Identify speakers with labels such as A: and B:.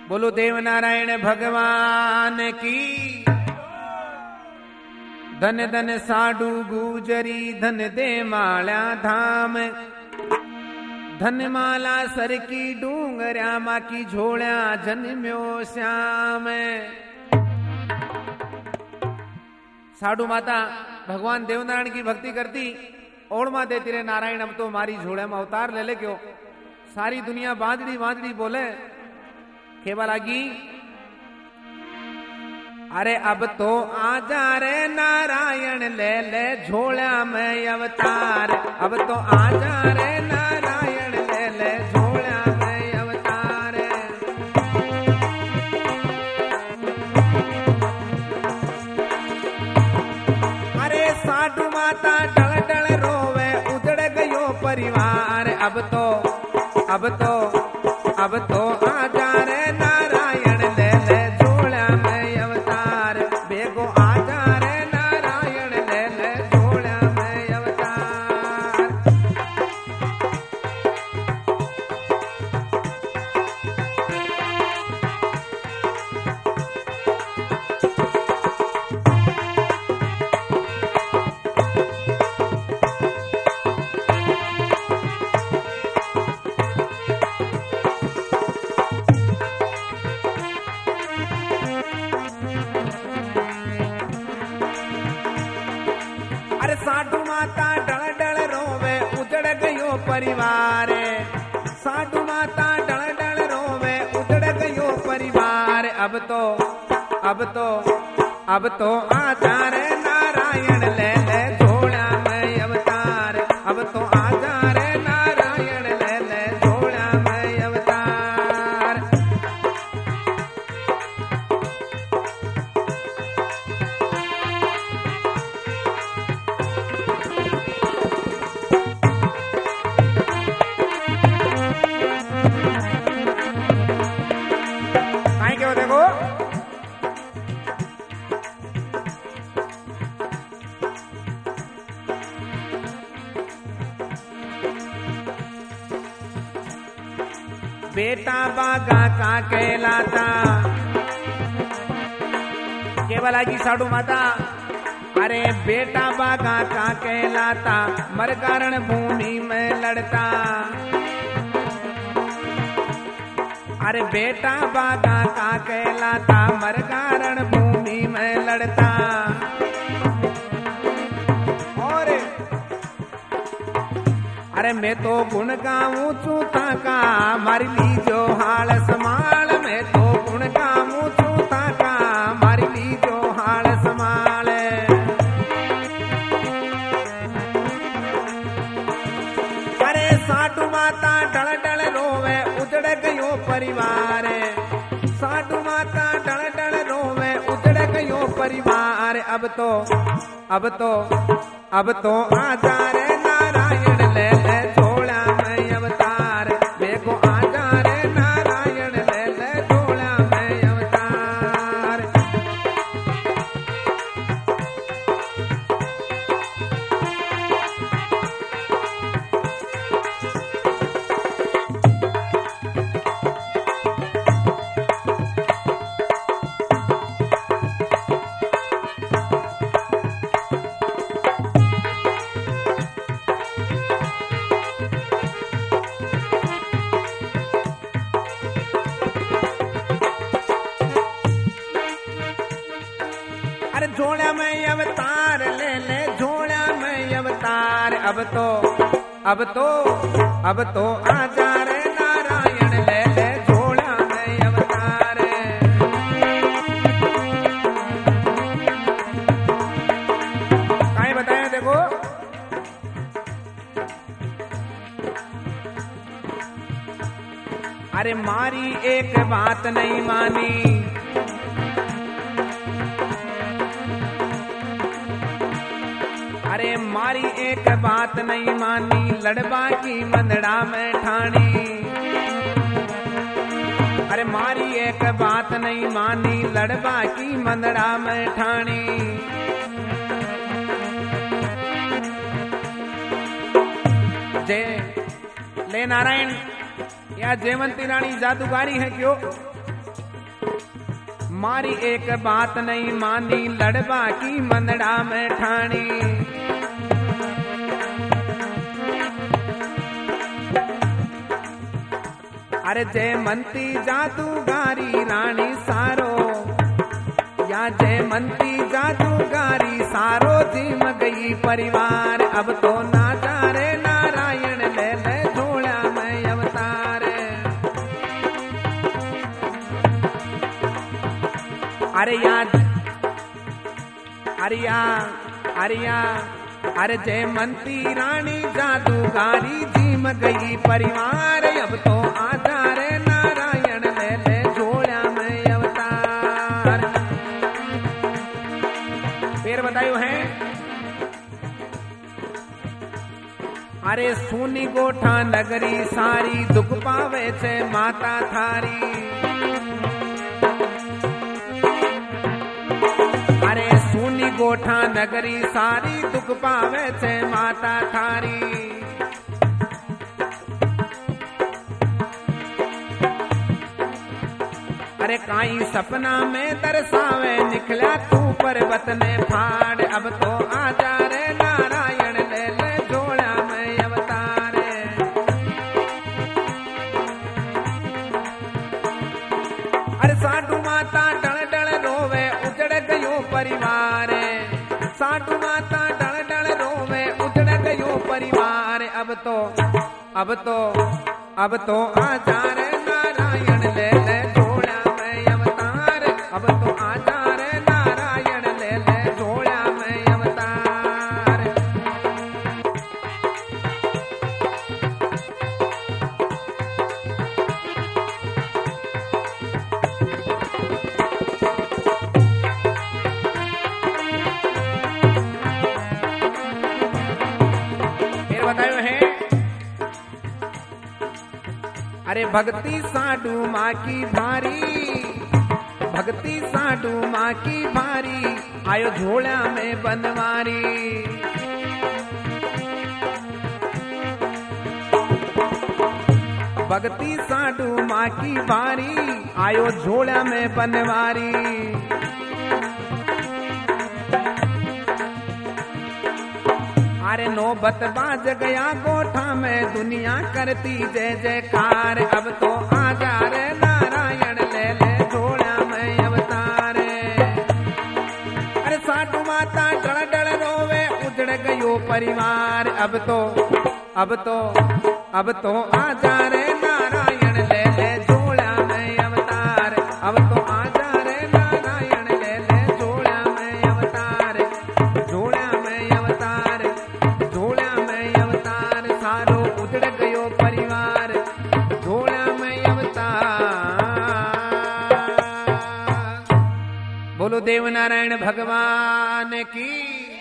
A: बोलो देव नारायण भगवान की। धन धन साडू गुजरी धन दे माल्या धाम, धन माला सर की डूंगर्या माँ की झोल्या जन्म्यो श्याम। साडू माता भगवान देवनारायण की भक्ति करती, ओढ़मा देती रे नारायण अब तो मारी झोड़े में अवतार ले ले क्यों। सारी दुनिया बांजड़ी बांजड़ी बोले, केवल लागी अरे अब तो आजा रे नारायण ले ले झोला में अवतार, अब तो आजा रे नारायण ले ले झोला में अवतार। अरे साधु माता डल डल रोवे उजड़ गयो परिवार, अब तो आजा रे नारायण ले ले झोला में अवतार, बेगो आजा रे नारायण ले ले झोला में अवतार। साधु माता डल डल रोवे उजड़ गयो परिवार, साधु माता डल डल रोवे उजड़ गयो परिवार। अब तो आजा रे नारायण ले ले झोला में अवतार, अब तो आजा रे नारायण ले ले झोला में अवतार। देखो बेटा बागा का कहलाता, केवल आगी साधु माता अरे बेटा बागा का कहलाता, मर कारण भूमि में लड़ता। अरे बेटा बागा का कहलाता, मर कारण भूमि में लड़ता। और अरे मैं तो गुण गाऊं चूता का, मारी लीजो हाल संभाल, मैं तो गुण गाऊं चूता का, मारी लीजो हाल संभाल। अरे साधु माता डल डल रोवे उजड़ गयो परिवार, साधु माता डल डल रोवे उजड़ गयो परिवार। अब तो आजा रे नारायण ले ले झोला में अवतार, देखो आजा रे नारायण ले ले झोला में अवतार। झोला में अवतार ले ले झोला में अवतार। अब तो आजा रे नारायण ले ले झोला में अवतार। काहे बताया देखो अरे मारी एक बात नहीं मानी, अरे मारी एक बात नहीं मानी, लड़बा की मंदड़ा में ठानी। अरे मारी एक बात नहीं मानी, लड़बा की मंदड़ा में ठानी। जय ले नारायण, या जयवंती रानी जादूगारी है क्यों? मारी एक बात नहीं मानी, लड़बा की मंदड़ा में ठानी। अरे जयमंती जादूगारी रानी सारो, या जयमंती जादूगारी सारो जिम गई परिवार। अब तो ना जा रे नारायण ले ले झोला में अवतार। अरे जयमंती रानी जादूगारी जिम गई परिवार। अब तो आजा रे नारायण ले ले झोला में अवतार। फिर बतायो है, अरे सुनी गोठा नगरी सारी, दुख पावे छे माता थारी। अरे सुनी गोठा नगरी सारी, दुख पावे छे माता थारी। अरे काई सपना में दर्शावे, निकला तू पर्वत ने फाड़। अब तो आजा रे नारायण ले ले झोला में अवतार। अरे साधु माता डल डल रोवे, उजड़ गयो परिवार। साधु माता डल डल रोवे, उजड़ गयो परिवार। अब तो आजा रे नारायण ले ले झोला में अवतार। अब तो आजा रे नारायण ले ले झोला में अवतार। फिर बतायो है, अरे भक्ति साडू माँ की भारी, भक्ति साडू माँ की भारी, आयो झोला में बनवारी। भक्ति साडू माँ की भारी, आयो झोला में बनवारी। अरे नौबत बाज गया गोठा में, दुनिया करती जय जयकार। अब तो आजा रे नारायण ले ले झोला में अवतार। अरे साधु माता डल डल रोवे, उजड़ गयो परिवार। अब तो आजा रे नारायण ले ले झोला में अवतार। अब तो आजा रे नारायण ले ले झोला में अवतार। झोला में अवतार, झोला में अवतार, सारो उजड़ गयो परिवार। झोला में अवतार। बोलो देव नारायण भगवान की।